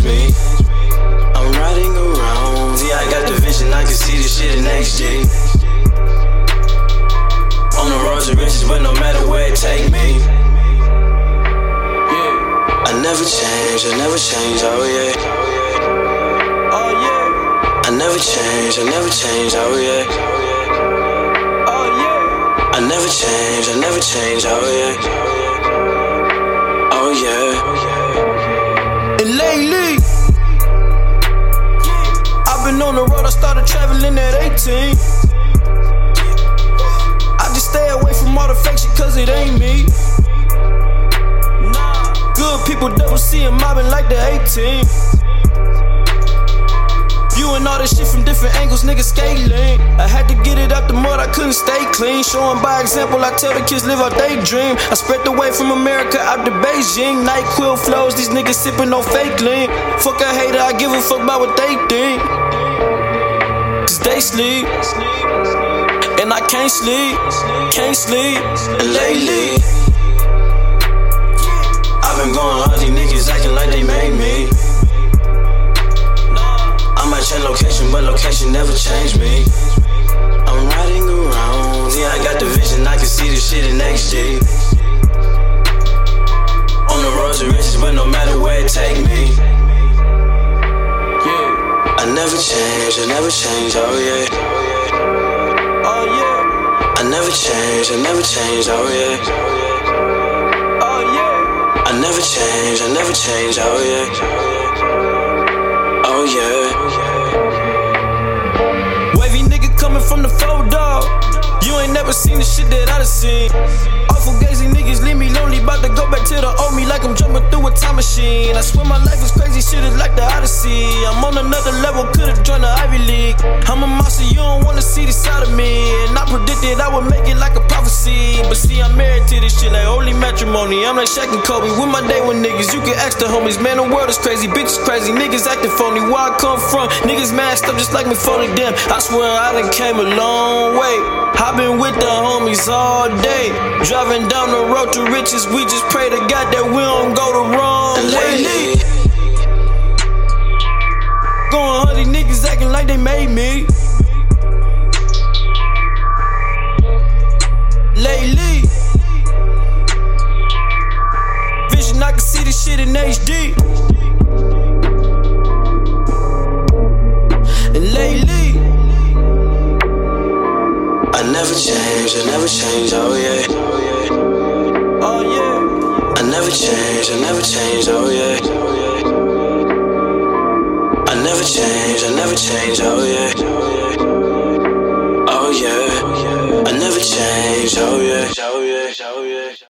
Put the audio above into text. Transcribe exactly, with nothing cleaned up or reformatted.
me. I'm riding around, yeah, I got the vision, I can see this shit in H D. On the road to riches, but no matter where it take me. Yeah, I never change, I never change, oh yeah. Oh yeah, I never change, I never change, oh yeah. Oh yeah, I never change, I never change, oh yeah. Oh yeah. And lately, I've been on the road, I started traveling at eighteen. I just stay away from all the fake shit cause it ain't me. Good people double C and mobbing like the eighteen. Viewing all this shit from different angles, niggas scaling. I had to get it out the mud, I couldn't stay clean. Showing by example, I tell the kids live out they dream. I spread the way from America out to Beijing. NyQuil flows, these niggas sipping on fake lean. Fuck a hater, I give a fuck about what they think. Cause they sleep, and I can't sleep, can't sleep. And lately, I've been going hard, these niggas acting like they made me. I might change location, but location never changed me. I'm riding around, yeah, I got the vision, I can see this shit in H D. On the road to riches, but no matter where it take me. Yeah, I never change, I never change, oh yeah. Oh yeah, I never change, I never change, oh yeah. Oh yeah, I never change, I never change, oh yeah. Oh yeah. Wavy nigga coming from the four dog. You ain't never seen the shit that I done seen. Awful gazing niggas leave me lonely, bout to go back to the old me like I'm jumping through a time machine. I swear my life is crazy, shit is like the Odyssey. I'm on another level, could've joined the Ivy League. I'm a monster, you don't wanna see the side of me. And I predicted I would make it like a prophecy. But see, I'm married to this shit like holy matrimony. I'm like Shaq and Kobe, with my day with niggas. You can ask the homies, man, the world is crazy. Bitches crazy, niggas acting phony. Where I come from, niggas masked up just like me phoning them. I swear I done came a long way. I've been with the homies all day. Driving down the road to riches, we just pray to God that we don't go the wrong way. Going hard, these niggas acting like they made me. Lately, vision, I can see this shit in H D. And lately, I never change, I never change, oh yeah. Oh yeah, I never change, I never change, oh yeah. I never change, I never change, oh yeah.